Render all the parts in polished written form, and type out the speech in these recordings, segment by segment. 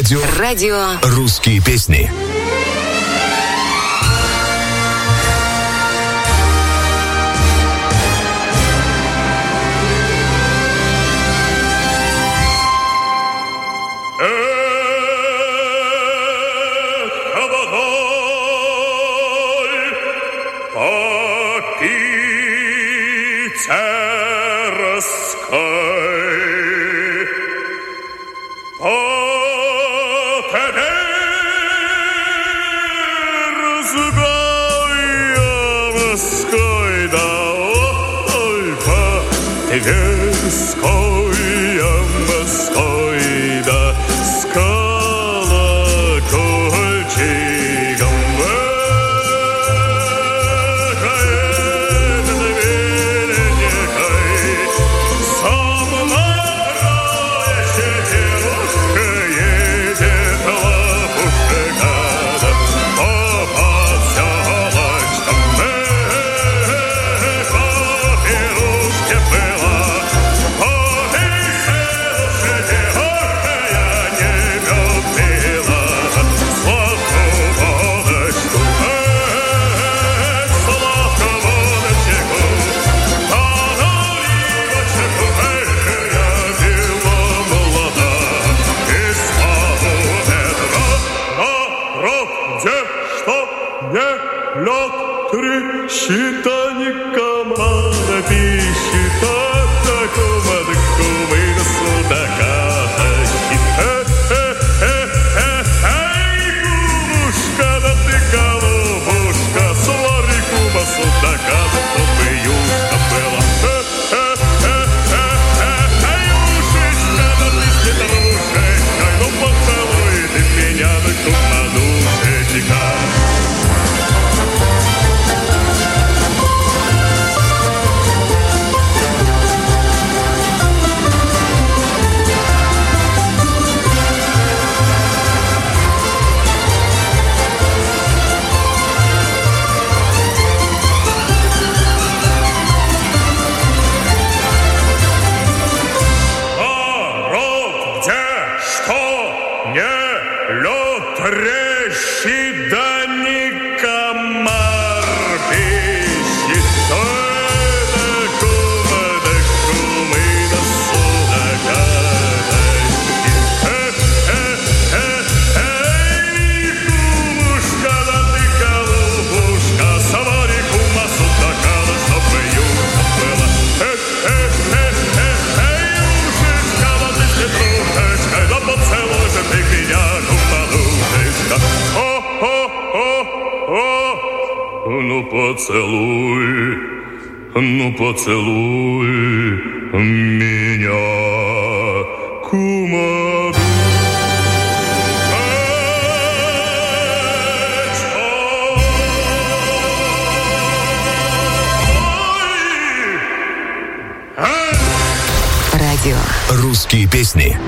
Радио «Русские песни». Поцелуй меня, кумаду. Радио «Русские песни».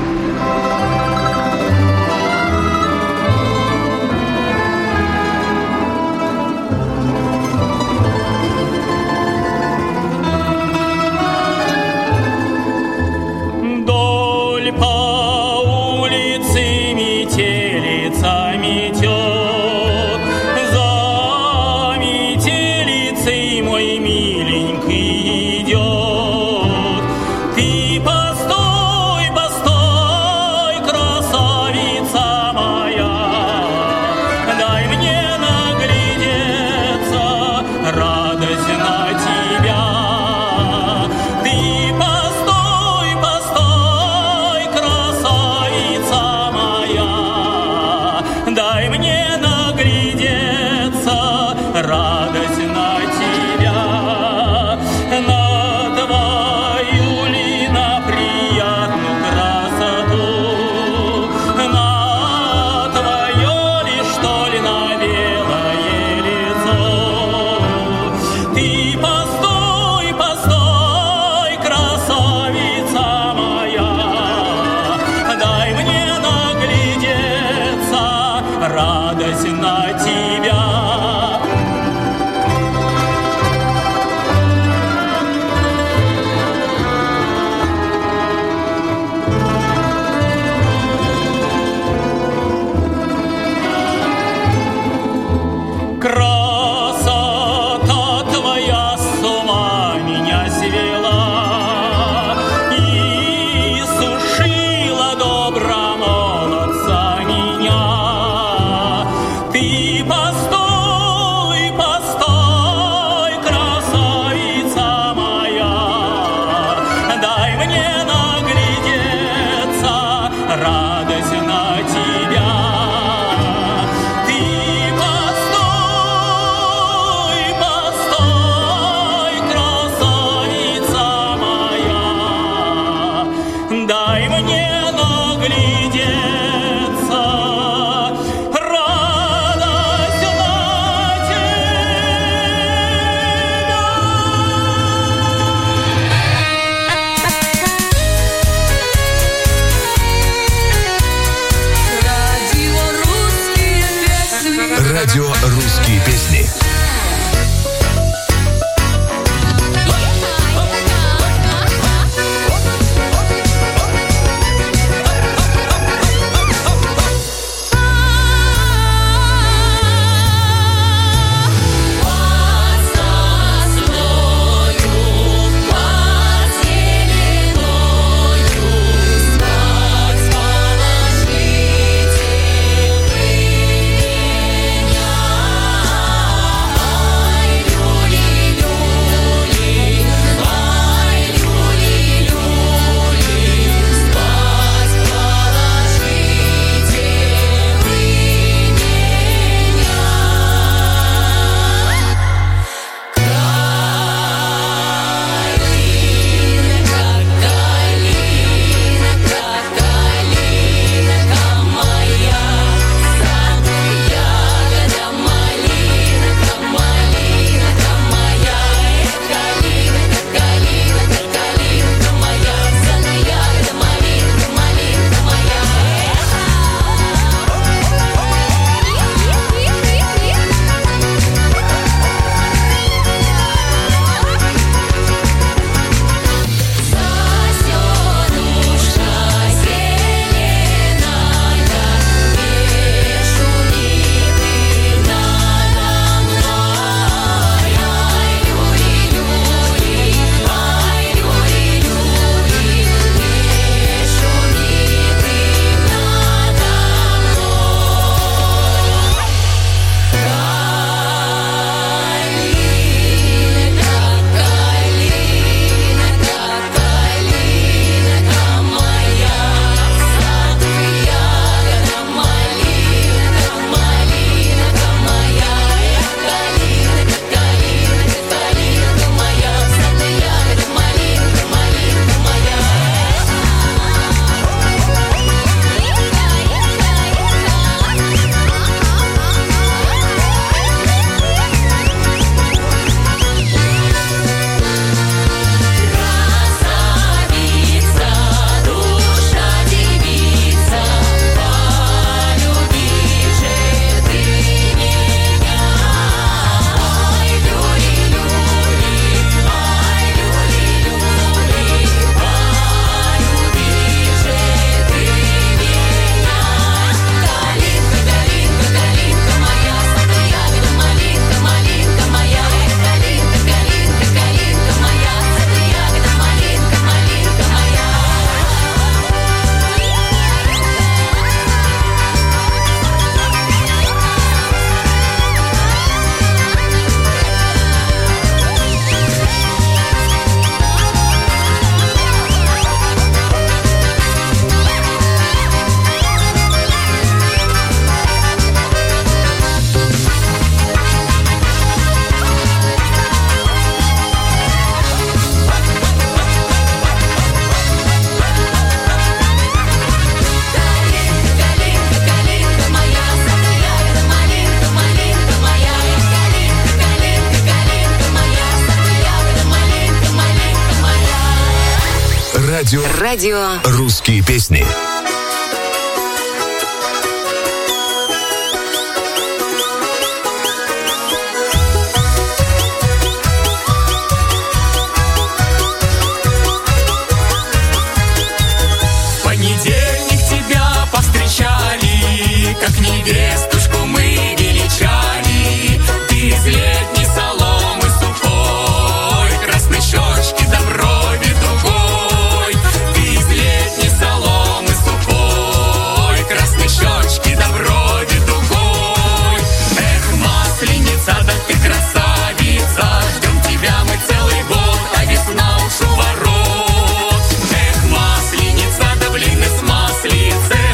Радио «Русские песни». Радио «Русские песни». В понедельник тебя повстречали, как невестушку мы величали. Ты из летней соломы сухой, красной щечки до брови дугой. Ты из летней соломы сухой, красной щечки до брови дугой. Эх, масленица, да ты красавица, ждем тебя мы целый год, а весна уж у ворот. Эх, масленица, да блин из маслицы,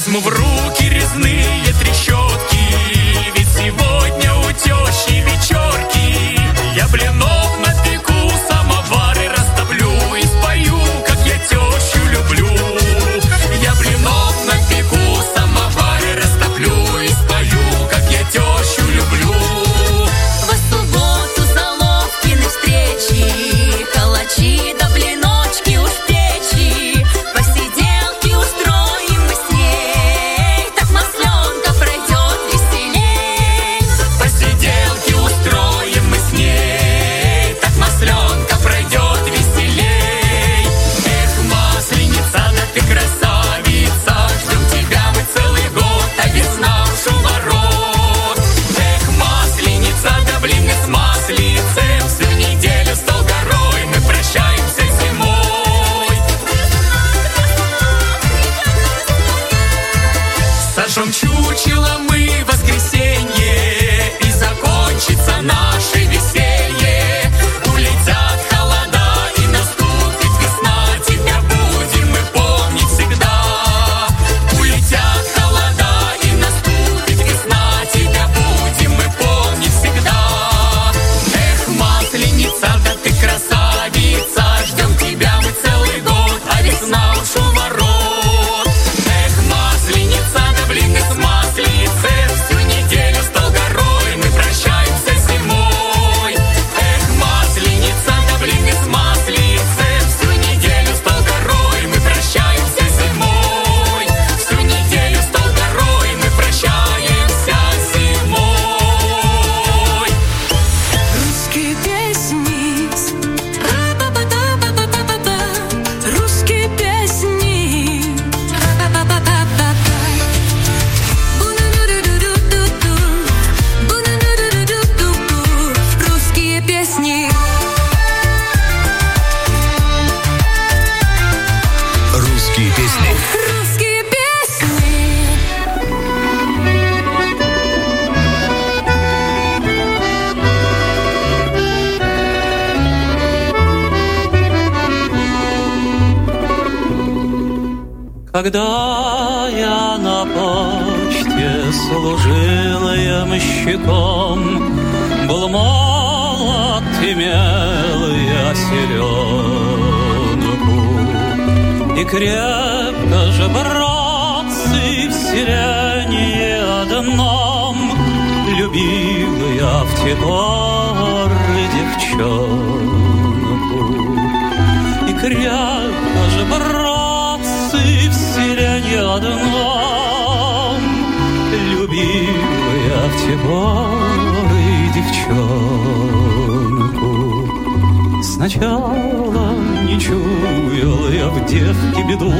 Возьму в руки резные трещотки, ведь сегодня у тещи вечерки. Я блинов напеку, самовары растоплю и спою, как я тещу люблю. Я блинов напеку, самовары растоплю и спою, как я тещу люблю. Во субботу Заловкины встречи, калачи да блиночки уж в печи. Посиделки устроим мы с ней, так масленка пройдет веселей. Посиделки устроим мы с ней, так масленка пройдет веселей. Эх, масленица, да ты красавица, ждем тебя мы целый год, а весна уж у ворот. Эх, масленица, да блин мы с маслицем, всю неделю стол горой мы прощаемся зимой. Сожжем чучело мы в воскресенье, и закончится наше веселье. Улетят холода и наступит весна, тебя будем мы помнить всегда. Улетят холода и наступит весна, тебя будем мы помнить всегда. Эх, масленица, да ты красавица, ждем тебя мы целый год, а весна уж у ворот. Эх, масленица, да блин и с маслицем, всю неделю стол горой мы прощаемся зимой. Эх, масленица, да блин и с маслицем, всю неделю стол горой мы прощаемся зимой. Всю неделю стол горой мы прощаемся зимой. Русские песни, русские песни, русские песни. Русские песни. Русские песни. Когда я на почте служил ямщиком, был молод, имел я селенку. И крепко же, братцы, в селении одном любил я в те поры девчонку. И крепко же, братцы, в селении одном любил я в те поры девчонку. Сначала не чуял я в девке беду,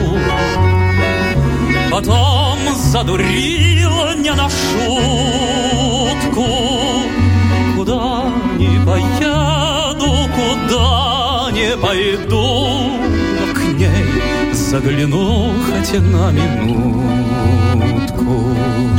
потом задурил не на шутку. Куда не поеду, куда не пойду, но к ней загляну хотя на минутку.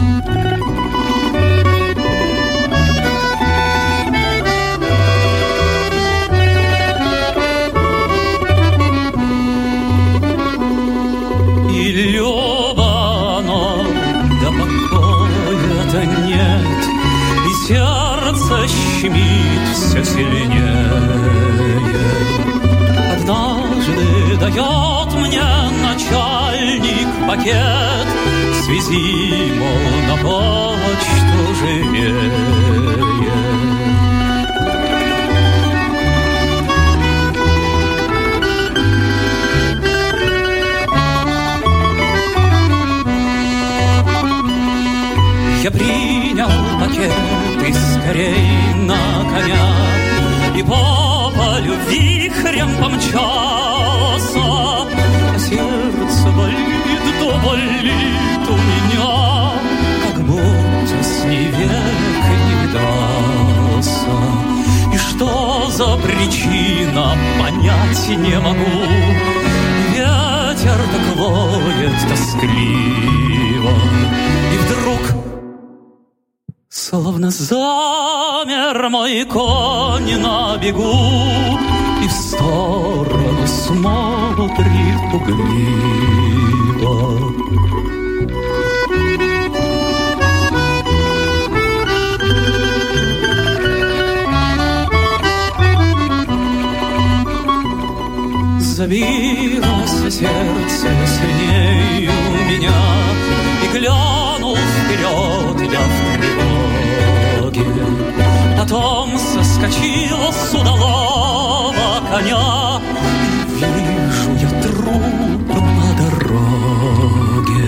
И любовно, да покоя-то нет, и сердце щемит все сильнее. Однажды дает мне начальник пакет, свези, мол, на почту живее. Я принял пакет и скорей на коня, и по полю вихрем помчался. А сердце болит, да болит у меня, как будто с ней век не видался. И что за причина, понять не могу. Ветер так воет тоскливо, и вдруг словно замер мой конь на бегу, и в сторону смотрит пугливо. глянул вперед я в тревоге. Потом соскочил с удалого коня, и вижу я труп на дороге.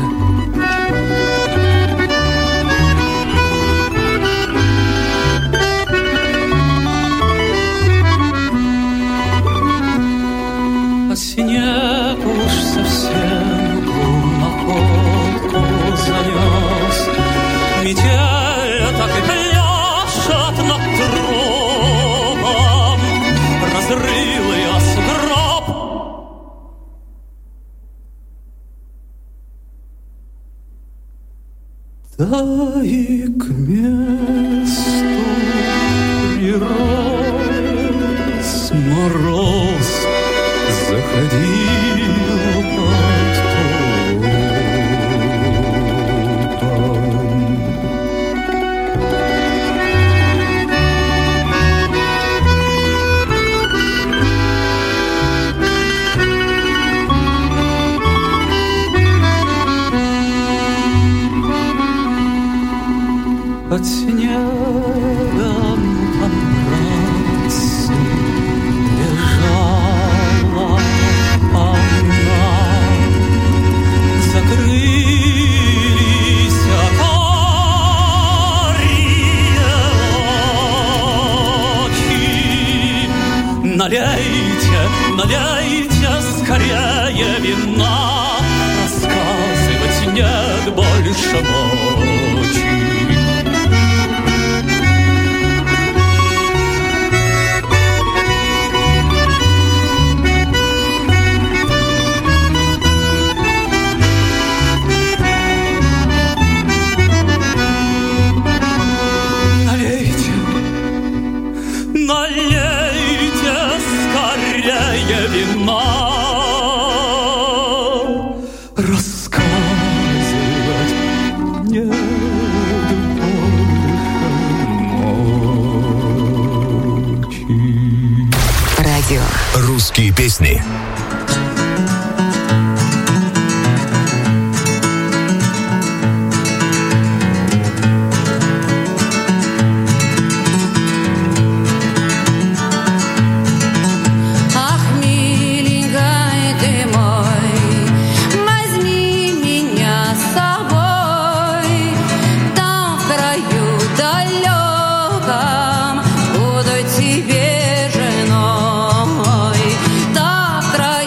А снег уж совсем находку занес. Метель так и пляшет над трупом, разрыл я сугроб. Да и к месту прирос мороз, заходил под трупом. Под снегом там братцы лежала она, закрылись карие очи. Налейте, налейте скорее вина, рассказывать нет больше мочи. Налейте скорее вина, рассказывать нет больше ночи. Радио «Русские песни». Тебе женой, так в краю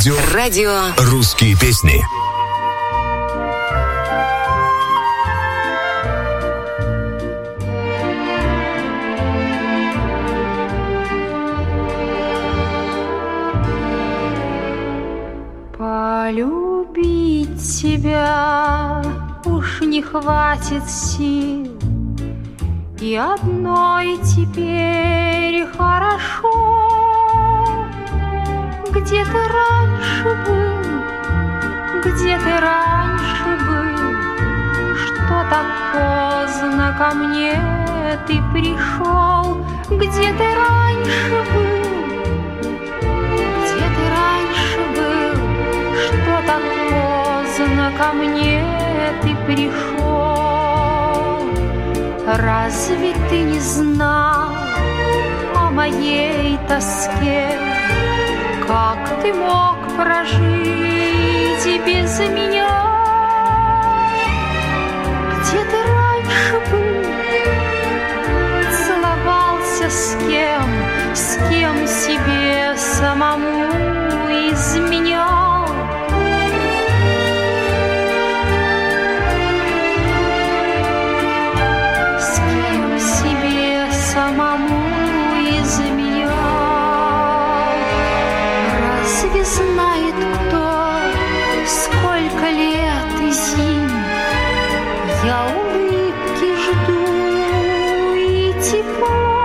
Радио «Русские песни». Полюбить тебя уж не хватит сил, и одной теперь хорошо. Где ты раньше был, где ты раньше был, что так поздно ко мне ты пришел? Где ты раньше был, где ты раньше был, что так поздно ко мне ты пришел? Разве ты не знал о моей тоске? Как ты мог прожить и без меня? Где ты раньше был? Целовался с кем себе самому изменял? С кем себе самому изменял? Разве знает кто, сколько лет и зим я улыбки жду и тепла?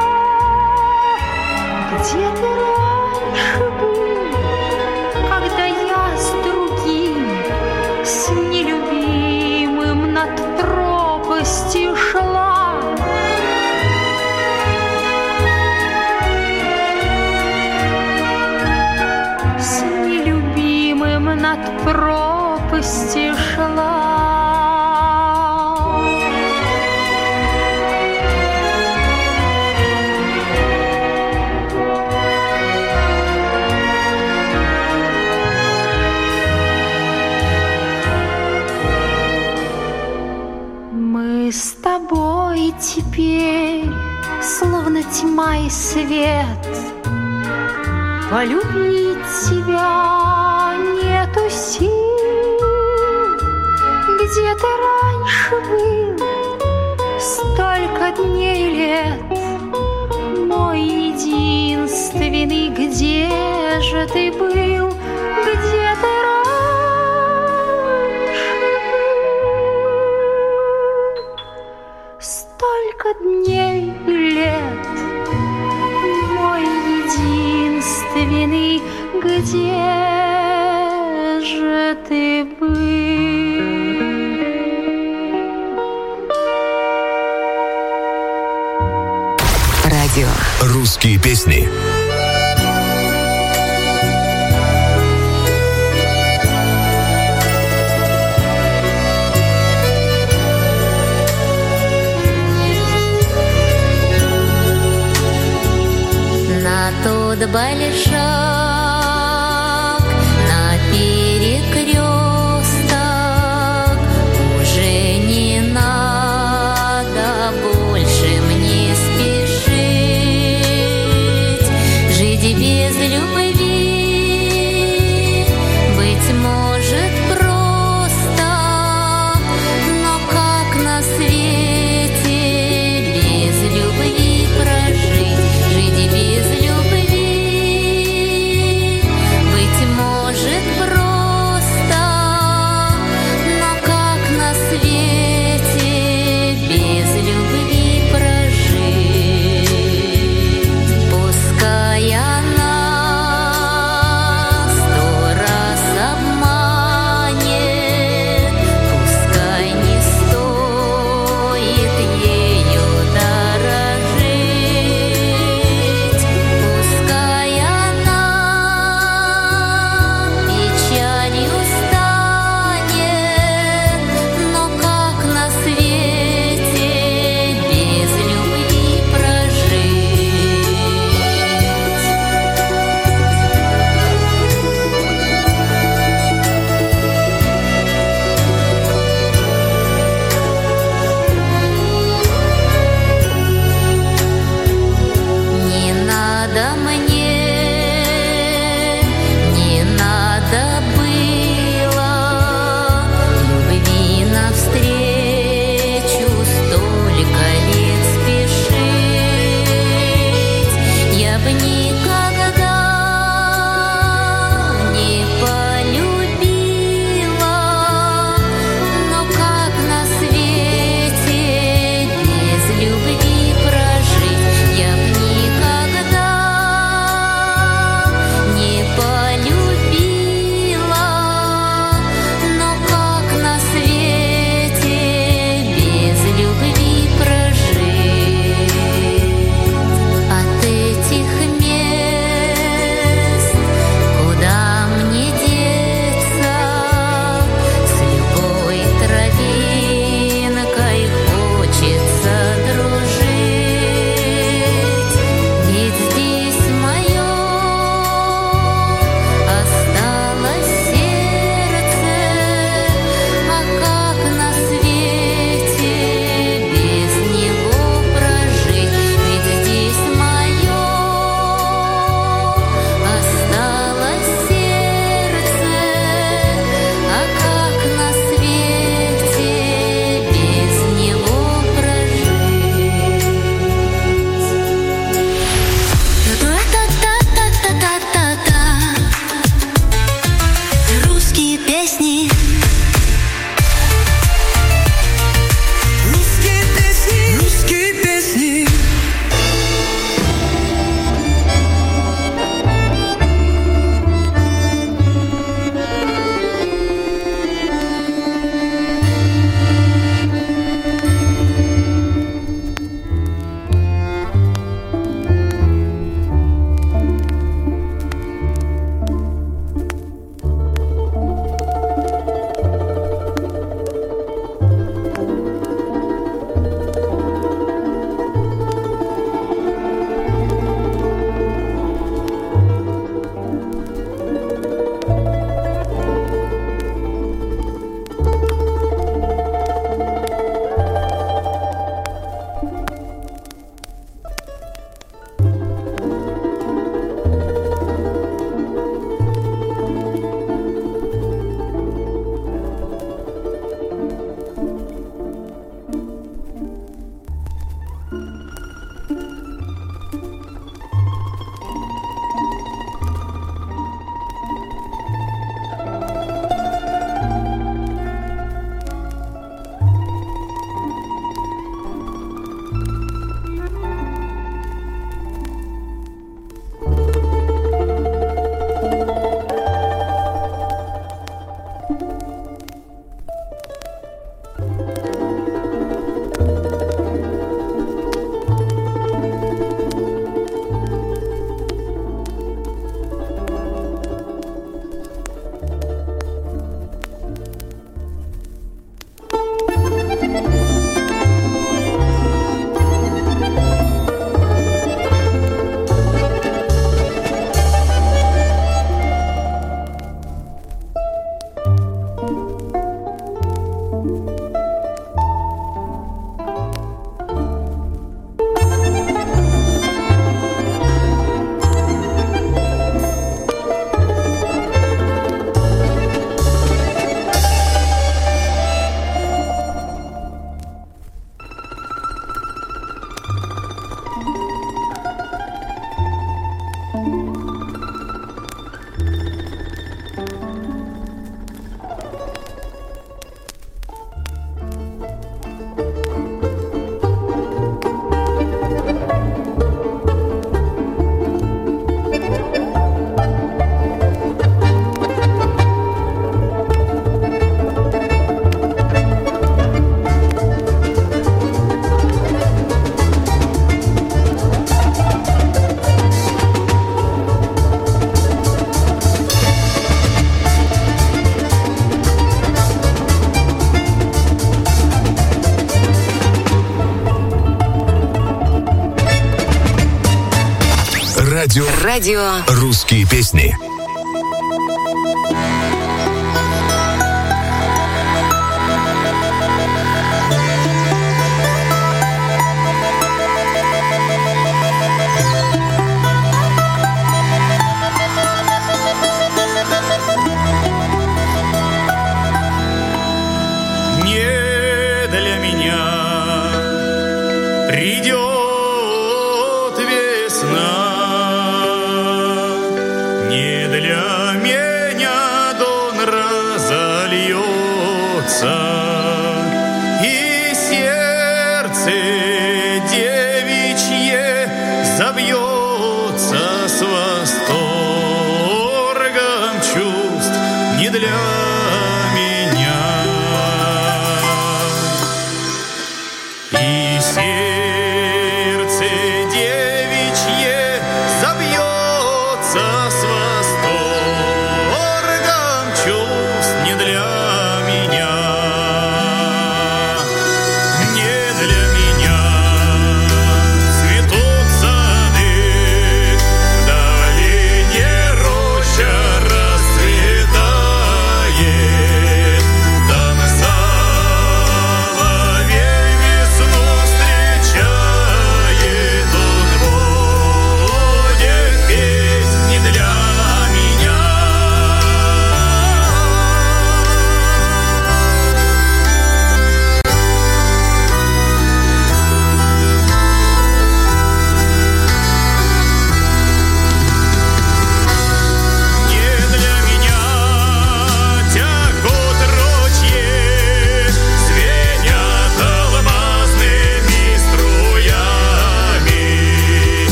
Где ты раньше был, когда я с другим, с нелюбимым над пропастью шла? Над пропастью шла. Мы с тобой теперь словно тьма и свет. Полюбить тебя нету сил. Где ты раньше был, столько дней и лет, мой единственный, где же ты был? Где ты раньше был? Столько дней и лет, мой единственный, где же ты был? Радио «Русские песни». На тот большак, на перекресток уже не надо больше мне спешить. Жить без любви, быть может, просто, но как на свете без любви прожить? Жить без любви, Радио «Русские песни».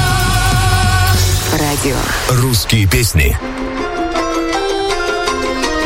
Русские песни.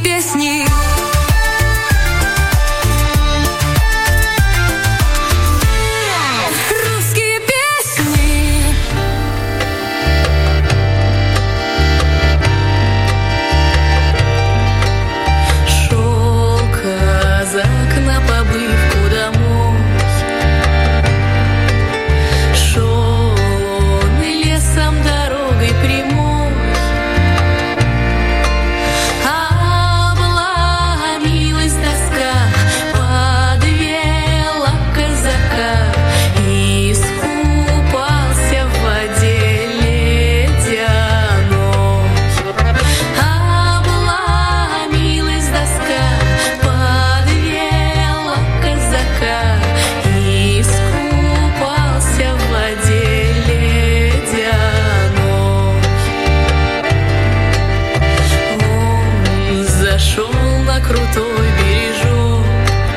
песни. Русские песни. Шел казак на побывку домой. Шел он лесом дорогой прямой. Обломилась доска, подвела казака, и искупался в воде ледяной. Обломилась доска, подвела казака, и искупался в воде ледяной. Он зашел на крутой бережок,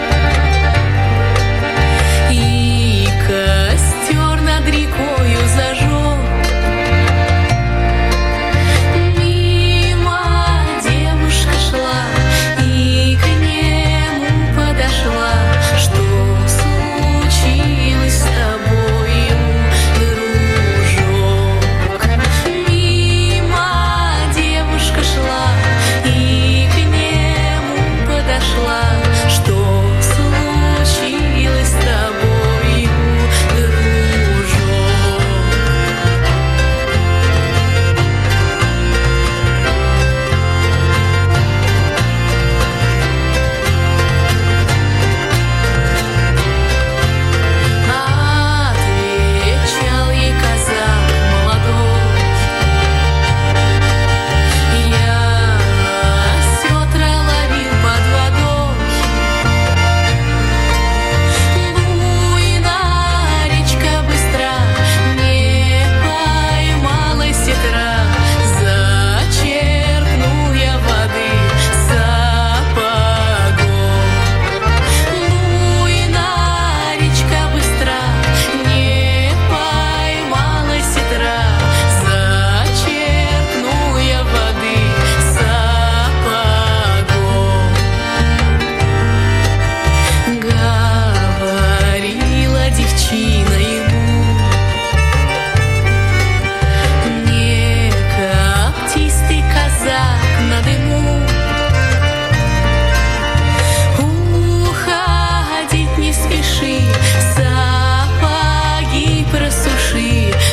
и костер над рекою зажег. Мимо девушка шла и к нему подошла. Что случилось с тобою, дружок? Мимо девушка шла и к нему подошла. Что случилось с тобою, дружок? Отвечал ей казак молодой: я сетра ловил под водой. Буйная речка быстра, не поймала сетра. Зачерпну я воды сапогом. Буйная речка быстра, не поймала сетра. Зачерпну я воды сапогом. Говорила девчина ему: не коптись ты, казак, на дыму. Уходить не спеши, сапоги просуши.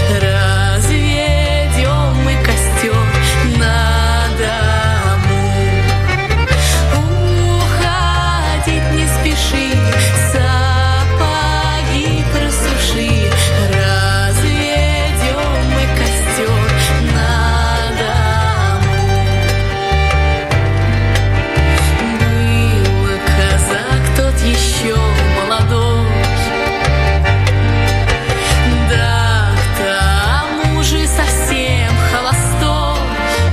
Разведем мы костер на дому. Уходить не спеши, сапоги просуши. Разведем мы костер на дому. Был казак тот еще молодой, да к тому же совсем холостой.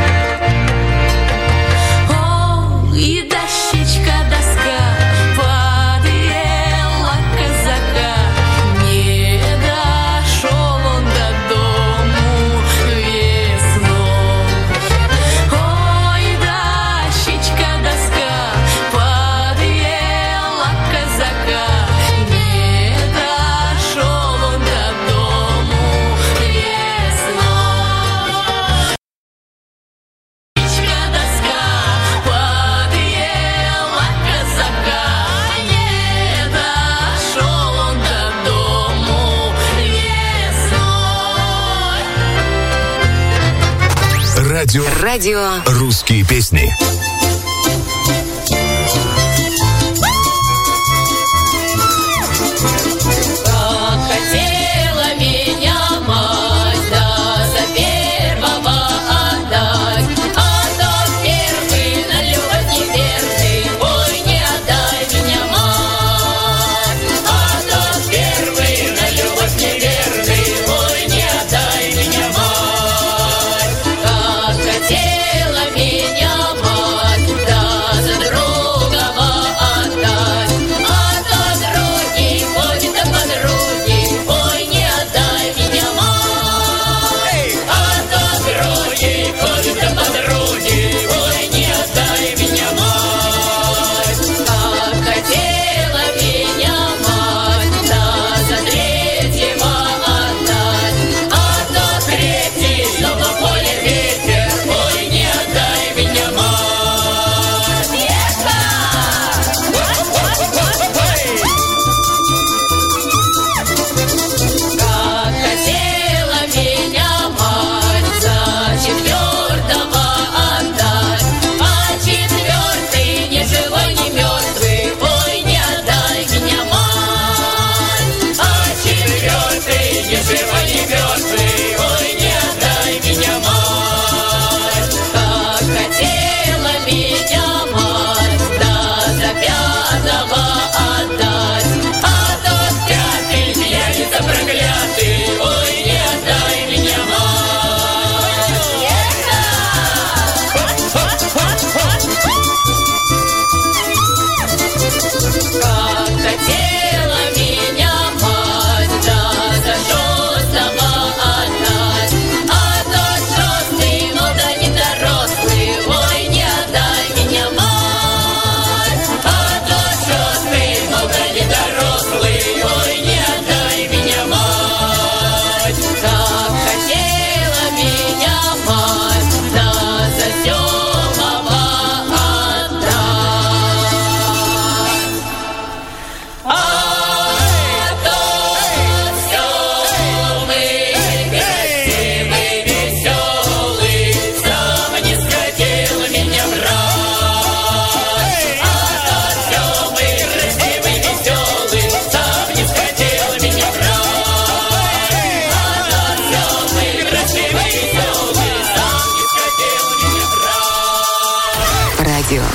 О, и дощечка доска подвела казака. Не дошел он до дому весной. Ой, дощечка доска подвела казака. Не дошел он до дому весной. Дощечка доска подвела казака. Не дошел он до дому весной. Радио «Русские песни». Как хотела меня мать, да за первого отдать. А тот первый на любовь неверный, ой, не отдай меня, мать. А тот первый на любовь неверный, ой, не отдай меня, мать. Как хотела меня мать,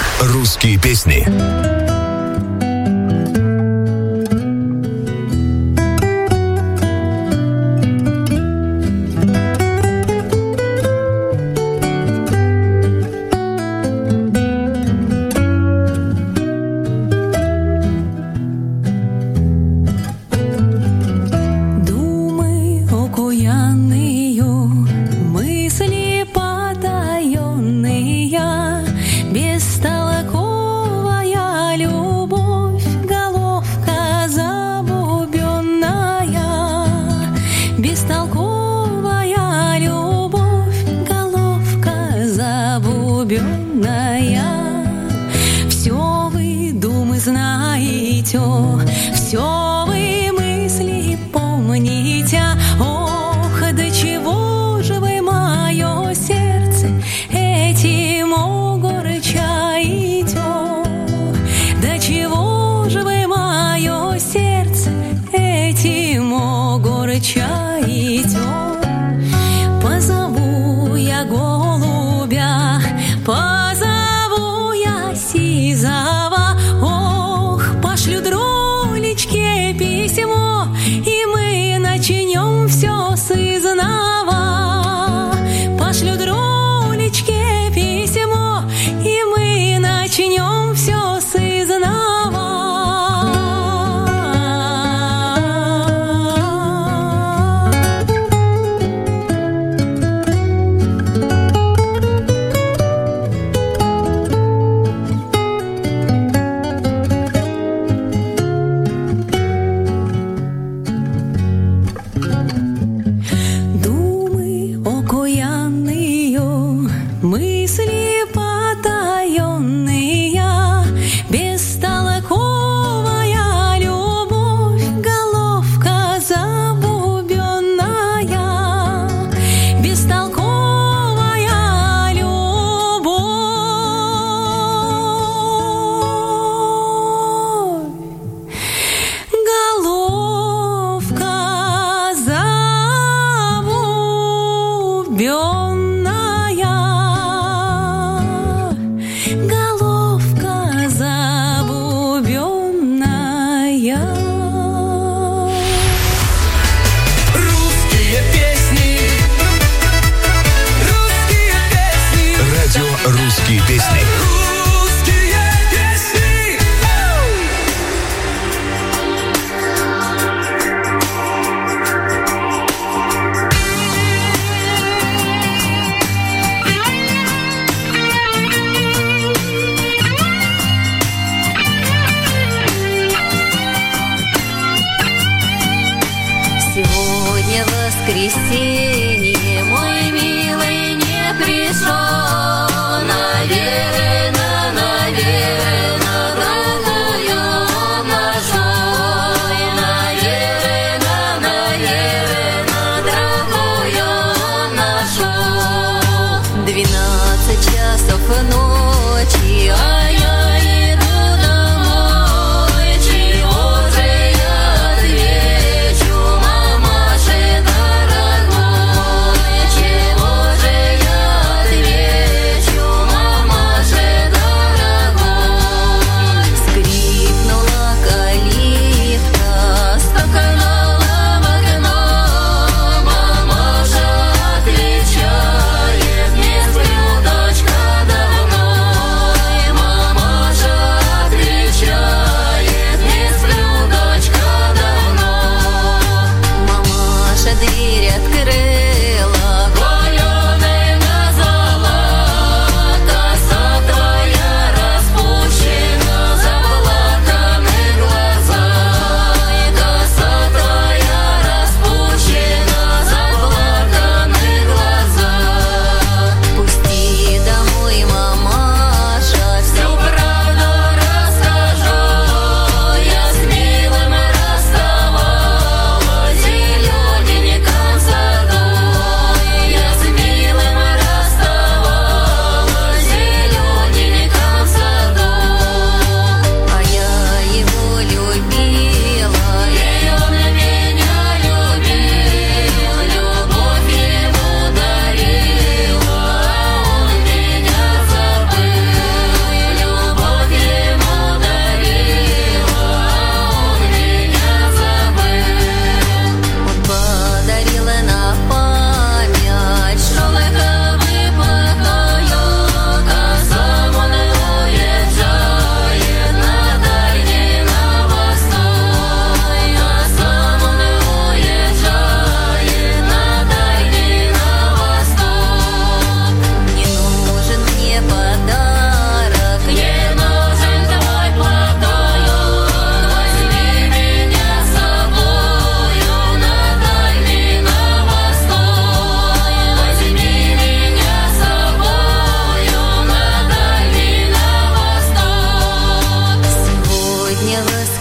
Русские песни. Русские песни. Сегодня воскресенье, мой милый не пришел. Наверно, другую нашел. Наверно, другую нашел. 12 часов ночи, а я иду домой. Чего же я отвечу, мамаше дорогой?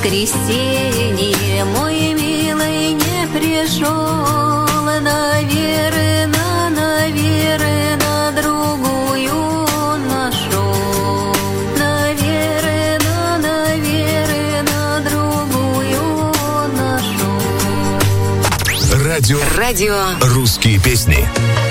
воскресенье мой милый не пришел, наверно, другую нашел, наверно, другую нашел. Радио «Русские песни».